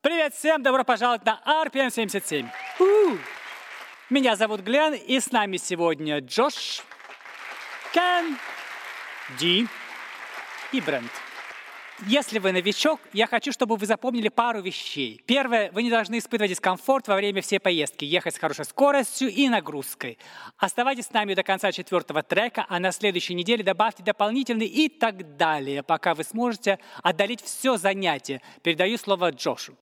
Привет всем, добро пожаловать на RPM 77. Меня зовут Глен, и с нами сегодня Джош, Кен, Ди и Брент. Если вы новичок, я хочу, чтобы вы запомнили пару вещей. Первое, вы не должны испытывать дискомфорт во время всей поездки, ехать с хорошей скоростью и нагрузкой. Оставайтесь с нами до конца 4-го трека, а на следующей неделе добавьте дополнительный и так далее, пока вы сможете одолеть все занятие. Передаю слово Джошу.